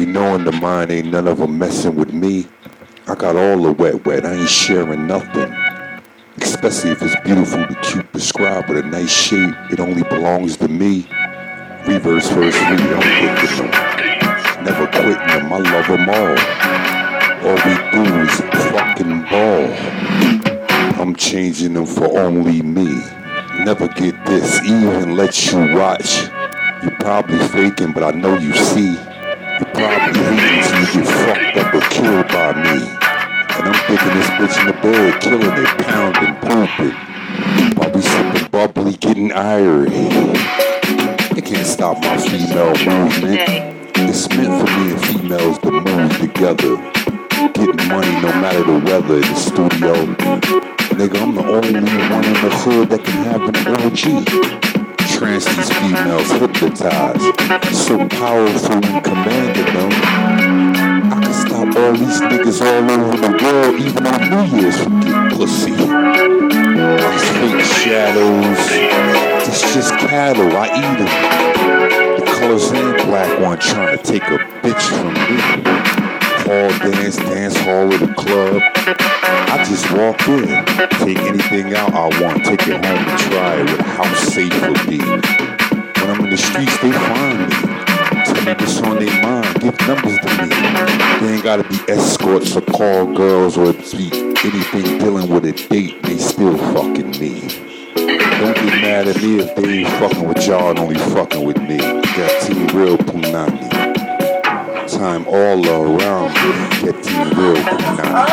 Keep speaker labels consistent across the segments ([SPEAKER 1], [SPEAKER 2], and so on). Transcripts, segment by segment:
[SPEAKER 1] already know in the mind ain't none of them messing with me. I got all the wet, I ain't sharing nothing. Especially if it's beautiful, the cute describe with a nice shape, it only belongs to me. Reverse first read, I'm quick with them. Never quitting them, I love them all. All we do is fucking ball. I'm changing them for only me. Never get this, even let you watch. You probably faking, but I know you see. You probably hating till you get fucked up or killed by me. And I'm thinking this bitch in the bed, killing it, pounding, pooping. Probably sipping bubbly, getting irony. It can't stop my female movement. It's meant for me and females to move together. Getting money no matter the weather in the studio. Nigga, I'm the only one in the hood that can have an orgy. Trance these females hypnotized. So powerful and commanding them. I can stop all these niggas all over the world, even on New Year's, from getting pussy. These fake shadows, it's just cattle, I eat them. The colors ain't black one trying to take a bitch from me. Hall dance hall at the club. I just walk in, take anything out I want, take it home and try it with how safe it would be. When I'm in the streets, they find me. Tell me what's on their mind, give numbers to me. They ain't gotta be escorts or call girls or be anything dealing with a date, they still fucking me. Don't get mad at me if they ain't fucking with y'all and only fucking with me. Got Team Real Punani. Time all around me, get Team Real Punani.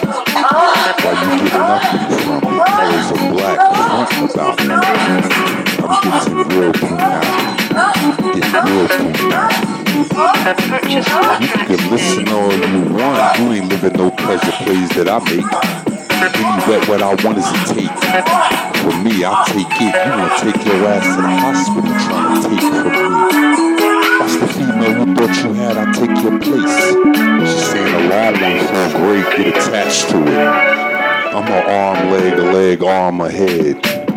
[SPEAKER 1] Why you get nothing from me? Colors of black, frontin' about me. I'm getting real punani. Getting real punani. You can listen all you want. You ain't living no pleasure plays that I make. Any what I want is a take. For me, I'll take it. You wanna take your ass to the hospital trying to take it from me. Watch the female who thought you had, I'll take your place. She's saying a long one for great, get attached to it. I'm an arm, a leg, arm, a head.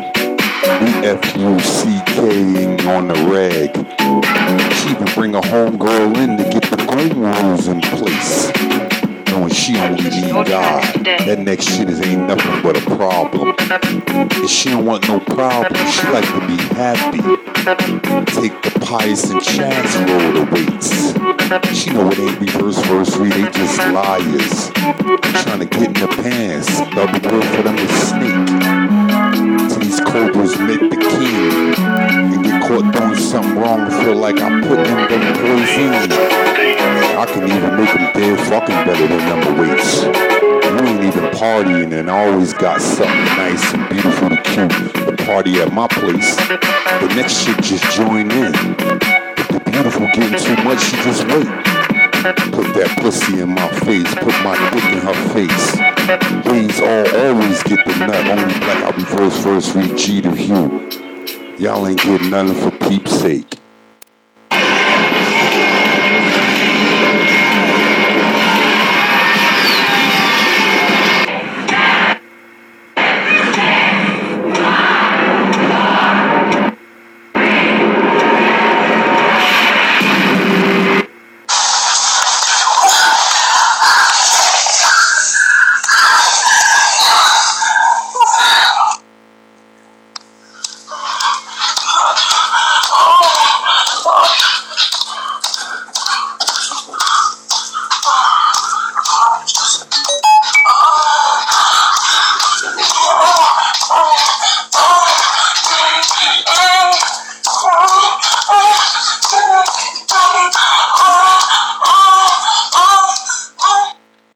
[SPEAKER 1] F-U-C-K-ing on the rag. She even bring a homegirl in to get the golden rules in place. Knowing she only need God. That next shit ain't nothing but a problem. And she don't want no problem, she like to be happy. Take the pies and chats, roll the weights. She know it ain't reverse verse read, they just liars. Trying to get in the pants, the other word for them is snake. Till these cobras make the king and get caught doing something wrong and feel like I put them poison. I can even make them dead fucking better than number weights. You ain't even partying and I always got something nice and beautiful to cute. The party at my place, the next shit just join in. If the beautiful getting too much, she just wait. Put that pussy in my face, put my dick in her face. Ladies always get the nut, only black I'll reverse first read G to Hugh. Y'all ain't getting nothing for peep's sake.